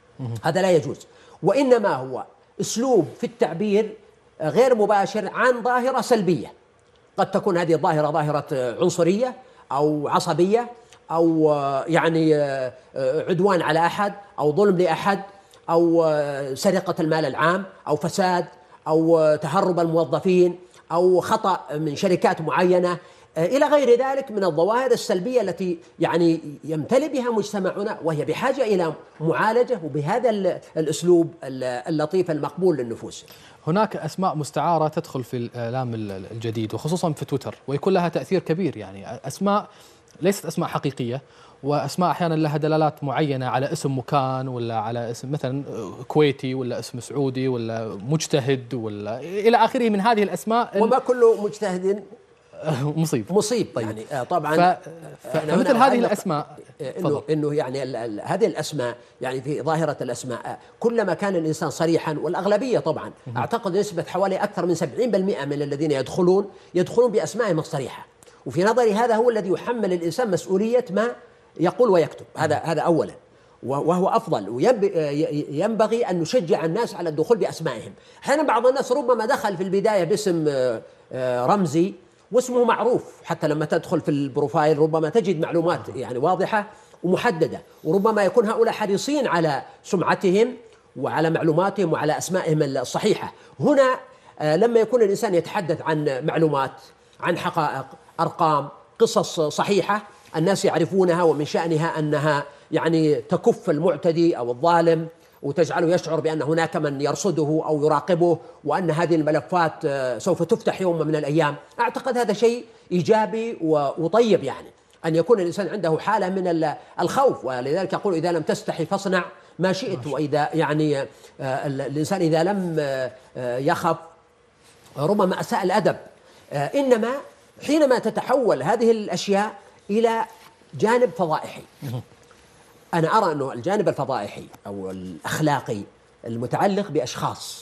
هذا لا يجوز. وإنما هو أسلوب في التعبير غير مباشر عن ظاهرة سلبية، قد تكون هذه الظاهرة ظاهرة عنصرية أو عصبية أو يعني عدوان على أحد أو ظلم لأحد أو سرقة المال العام أو فساد أو تهرب الموظفين أو خطأ من شركات معينة إلى غير ذلك من الظواهر السلبية التي يعني يمتلئ بها مجتمعنا، وهي بحاجة إلى معالجة وبهذا الأسلوب اللطيف المقبول للنفوس. هناك أسماء مستعارة تدخل في الإعلام الجديد وخصوصا في تويتر، ويكون لها تأثير كبير، يعني أسماء ليست أسماء حقيقية، وأسماء أحيانا لها دلالات معينة على اسم مكان ولا على اسم مثلا كويتي ولا اسم سعودي ولا مجتهد ولا إلى آخره من هذه الأسماء. وما كل مجتهد مصيب مصيب طيب. يعني طبعا ف... فمثل هذه الأسماء إنه إنه يعني ال ال هذه الأسماء يعني في ظاهرة الأسماء كلما كان الإنسان صريحا، والأغلبية طبعا أعتقد نسبة حوالي أكثر من سبعين بالمئة من الذين يدخلون يدخلون بأسمائهم الصريحة، وفي نظري هذا هو الذي يحمل الإنسان مسؤولية ما يقول ويكتب. هذا هذا أولا، وهو أفضل، وينبغي أن نشجع الناس على الدخول بأسمائهم. أحيانا بعض الناس ربما دخل في البداية باسم رمزي واسمه معروف، حتى لما تدخل في البروفايل ربما تجد معلومات يعني واضحة ومحددة، وربما يكون هؤلاء حريصين على سمعتهم وعلى معلوماتهم وعلى أسمائهم الصحيحة. هنا لما يكون الإنسان يتحدث عن معلومات، عن حقائق، أرقام، قصص صحيحة الناس يعرفونها، ومن شأنها أنها يعني تكف المعتدي أو الظالم وتجعله يشعر بأن هناك من يرصده أو يراقبه، وأن هذه الملفات سوف تفتح يوم من الأيام. أعتقد هذا شيء إيجابي وطيب، يعني أن يكون الإنسان عنده حالة من الخوف، ولذلك يقول: إذا لم تستحي فاصنع ما شئت. وإذا يعني الإنسان إذا لم يخف ربما أساء الأدب. إنما حينما تتحول هذه الأشياء إلى جانب فضائحي، أنا أرى أنه الجانب الفضائحي أو الأخلاقي المتعلق بأشخاص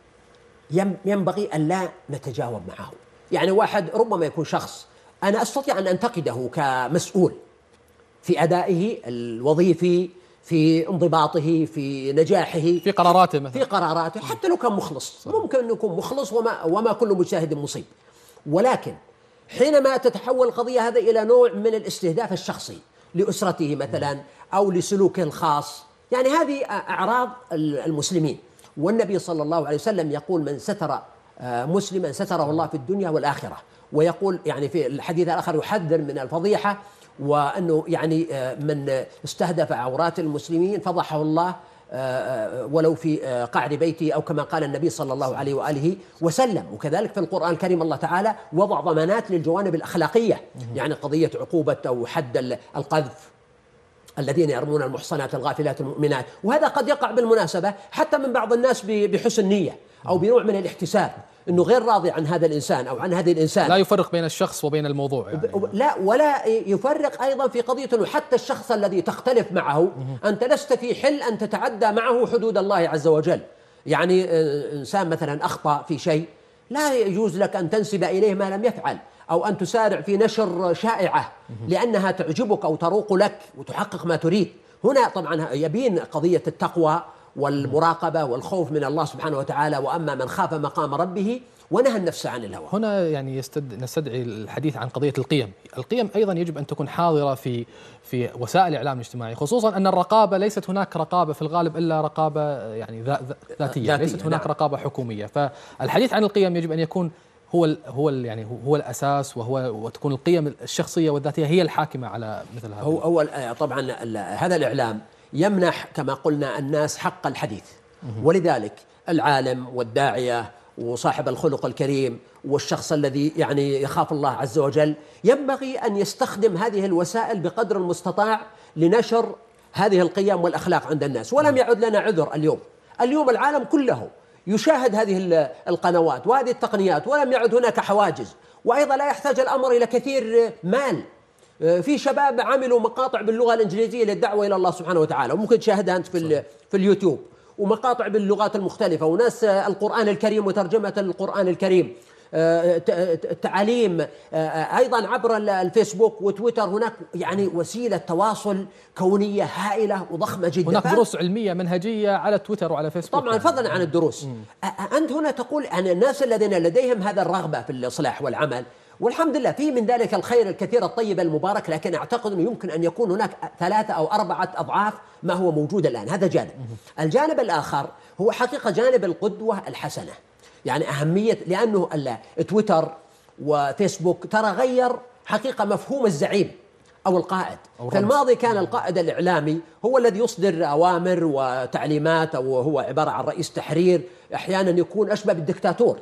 ينبغي أن لا نتجاوب معه. يعني واحد ربما يكون شخص أنا أستطيع أن أنتقده كمسؤول في أدائه الوظيفي، في انضباطه، في نجاحه، في قراراته مثلا، في قراراته حتى لو كان مخلص. ممكن أن يكون مخلص، وما, وما كل مجتهد مصيب. ولكن حينما تتحول القضية هذا إلى نوع من الاستهداف الشخصي لأسرته مثلا أو لسلوكه الخاص، يعني هذه أعراض المسلمين. والنبي صلى الله عليه وسلم يقول: من ستر مسلما ستره الله في الدنيا والآخرة. ويقول يعني في الحديث الآخر يحذر من الفضيحة، وأنه يعني من استهدف عورات المسلمين فضحه الله ولو في قعر بيته، أو كما قال النبي صلى الله عليه وآله وسلم. وكذلك في القرآن الكريم الله تعالى وضع ضمانات للجوانب الأخلاقية، يعني قضية عقوبة أو حد القذف الذين يرمون المحصنات الغافلات المؤمنات. وهذا قد يقع بالمناسبة حتى من بعض الناس بحسن نية أو بنوع من الاحتساب، أنه غير راضي عن هذا الإنسان أو عن هذه الإنسان، لا يفرق بين الشخص وبين الموضوع يعني. لا، ولا يفرق أيضا في قضية أنه حتى الشخص الذي تختلف معه أنت لست في حل أن تتعدى معه حدود الله عز وجل. يعني إنسان مثلا أخطأ في شيء، لا يجوز لك أن تنسب إليه ما لم يفعل، أو أن تسارع في نشر شائعة لأنها تعجبك أو تروق لك وتحقق ما تريد. هنا طبعا يبين قضية التقوى والمراقبة والخوف من الله سبحانه وتعالى. وأما من خاف مقام ربه ونهى النفس عن الهوى. هنا يعني يستد... نستدعي الحديث عن قضية القيم. القيم أيضا يجب أن تكون حاضرة في في وسائل الإعلام الاجتماعي، خصوصا أن الرقابة ليست هناك رقابة في الغالب إلا رقابة يعني ذاتية، ليست هناك نعم. رقابة حكومية. فالحديث عن القيم يجب أن يكون هو ال هو ال يعني هو الأساس، وهو وتكون القيم الشخصية والذاتية هي الحاكمة على مثل هذا. هو هو طبعا هذا الإعلام يمنح كما قلنا الناس حق الحديث، ولذلك العالم والداعية وصاحب الخلق الكريم والشخص الذي يعني يخاف الله عز وجل ينبغي أن يستخدم هذه الوسائل بقدر المستطاع لنشر هذه القيم والأخلاق عند الناس. ولم يعد لنا عذر اليوم. اليوم العالم كله يشاهد هذه القنوات وهذه التقنيات، ولم يعد هناك حواجز. وأيضا لا يحتاج الأمر إلى كثير مال. في شباب عملوا مقاطع باللغة الإنجليزية للدعوة إلى الله سبحانه وتعالى، وممكن تشاهدها أنت في في اليوتيوب، ومقاطع باللغات المختلفة، وناس القرآن الكريم وترجمة القرآن الكريم، تعاليم أيضا عبر الفيسبوك وتويتر. هناك يعني وسيلة تواصل كونية هائلة وضخمة جدا. هناك دروس علمية منهجية على تويتر وعلى فيسبوك طبعا فضلا عن الدروس. م. أنت هنا تقول عن الناس الذين لديهم هذا الرغبة في الإصلاح والعمل، والحمد لله في من ذلك الخير الكثير الطيب المبارك، لكن أعتقد أنه يمكن أن يكون هناك ثلاثة أو أربعة أضعاف ما هو موجود الآن. هذا جانب. الجانب الآخر هو حقيقة جانب القدوة الحسنة، يعني أهمية، لأنه تويتر وفيسبوك ترى غير حقيقة مفهوم الزعيم أو القائد. في الماضي كان القائد الإعلامي هو الذي يصدر أوامر وتعليمات، أو هو عبارة عن رئيس تحرير، أحيانا يكون أشبه بالدكتاتور.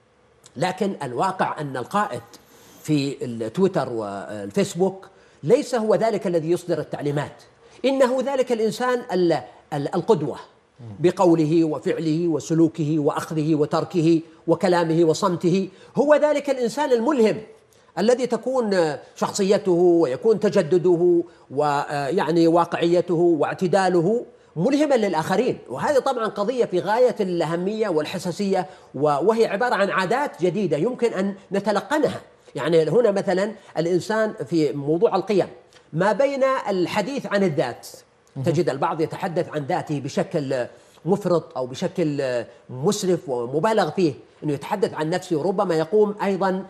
لكن الواقع أن القائد في التويتر والفيسبوك ليس هو ذلك الذي يصدر التعليمات، إنه ذلك الإنسان القدوة بقوله وفعله وسلوكه وأخذه وتركه وكلامه وصمته. هو ذلك الإنسان الملهم الذي تكون شخصيته ويكون تجدده ويعني واقعيته واعتداله ملهما للآخرين. وهذه طبعا قضية في غاية الأهمية والحساسية، وهي عبارة عن عادات جديدة يمكن أن نتلقنها. يعني هنا مثلا الإنسان في موضوع القيم، ما بين الحديث عن الذات، تجد البعض يتحدث عن ذاته بشكل مفرط أو بشكل مسرف ومبالغ فيه، أنه يتحدث عن نفسه، وربما يقوم أيضا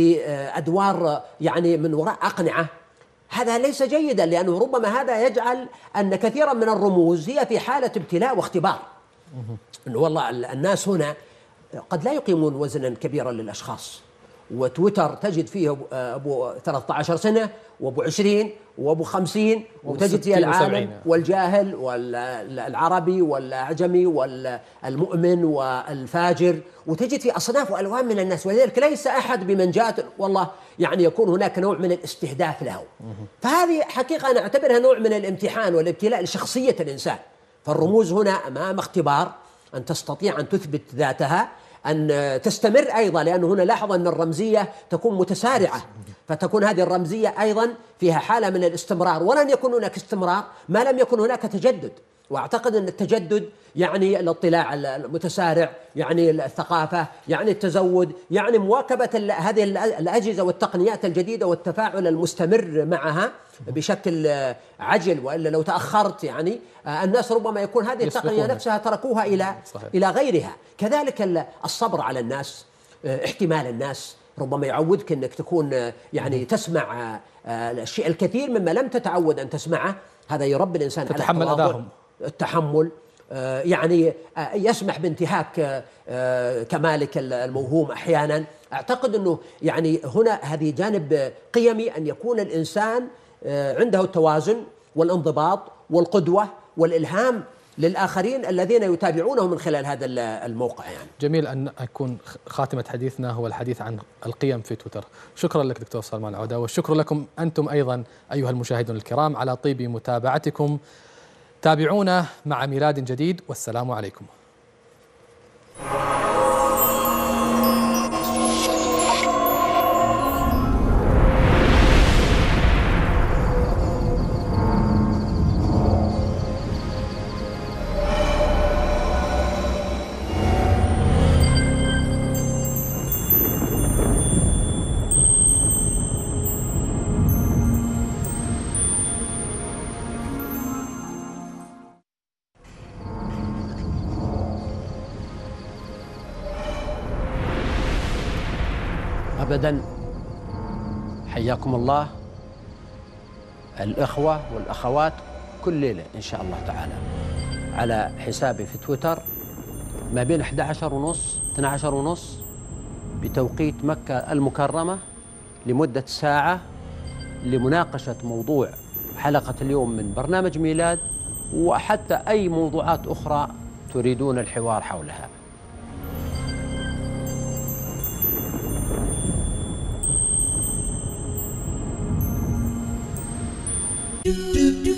بأدوار يعني من وراء أقنعة. هذا ليس جيدا، لأنه ربما هذا يجعل أن كثيرا من الرموز هي في حالة ابتلاء واختبار. أنه والله الناس هنا قد لا يقيمون وزنا كبيرا للأشخاص، وتويتر تجد فيه أبو ثلاثة عشر سنة وأبو عشرين وأبو خمسين، وتجد فيه العالم والجاهل والعربي والأعجمي والمؤمن والفاجر، وتجد فيه أصناف وألوان من الناس. ولذلك ليس أحد بمنجاة والله يعني يكون هناك نوع من الاستهداف له. فهذه حقيقة أنا أعتبرها نوع من الامتحان والابتلاء لشخصية الإنسان. فالرموز هنا أمام اختبار، أن تستطيع أن تثبت ذاتها، أن تستمر أيضا، لأنه هنا لاحظ أن الرمزية تكون متسارعة، فتكون هذه الرمزية أيضا فيها حالة من الاستمرار، ولن يكون هناك استمرار ما لم يكن هناك تجدد. وأعتقد أن التجدد يعني الاطلاع المتسارع، يعني الثقافة، يعني التزود، يعني مواكبة هذه الأجهزة والتقنيات الجديدة والتفاعل المستمر معها بشكل عجل، وإلا لو تأخرت يعني الناس ربما يكون هذه التقنية نفسها تركوها إلى صحيح. إلى غيرها. كذلك الصبر على الناس، احتمال الناس ربما يعودك أنك تكون يعني تسمع الشيء الكثير مما لم تتعود أن تسمعه، هذا يربي الإنسان على تتحمل أذاهم، التحمل، يعني يسمح بانتهاك كمالك الموهوم أحيانا. أعتقد أنه يعني هنا هذه جانب قيمي، أن يكون الإنسان عنده التوازن والانضباط والقدوة والإلهام للآخرين الذين يتابعونه من خلال هذا الموقع. يعني جميل أن أكون خاتمة حديثنا هو الحديث عن القيم في تويتر. شكرا لك دكتور سلمان العودة، والشكر لكم أنتم أيضا أيها المشاهدون الكرام على طيب متابعتكم. تابعونا مع ميلاد جديد، والسلام عليكم. أبدا. حياكم الله الإخوة والأخوات كل ليلة إن شاء الله تعالى على حسابي في تويتر ما بين إحدى عشر ونص اثني عشر ونص بتوقيت مكة المكرمة لمدة ساعة لمناقشة موضوع حلقة اليوم من برنامج ميلاد، وحتى أي موضوعات أخرى تريدون الحوار حولها. Do, do, do.